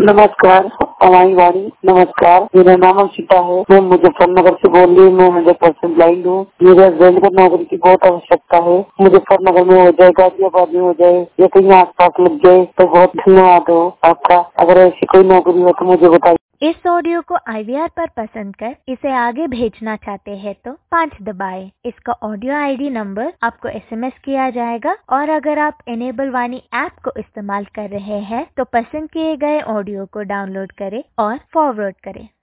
नमस्कार हमारी वाणी। नमस्कार, मेरा नाम अंशिता है। मैं मुजफ्फरनगर से बोल रही हूँ। मैं 100% ब्लाइंड हूँ। मेरे हस्बैंड को नौकरी की बहुत आवश्यकता है। मुजफ्फरनगर में हो जाए, गाजियाबाद में हो जाए या कहीं आस पास लग जाए तो बहुत धन्यवाद हो आपका। अगर ऐसी कोई नौकरी हो तो मुझे बताइए। इस ऑडियो को IVR पर पसंद कर इसे आगे भेजना चाहते हैं तो 5 दबाएं। इसका ऑडियो ID नंबर आपको SMS किया जाएगा और अगर आप इनेबल वाणी ऐप को इस्तेमाल कर रहे हैं तो पसंद किए गए ऑडियो को डाउनलोड करें और फॉरवर्ड करें।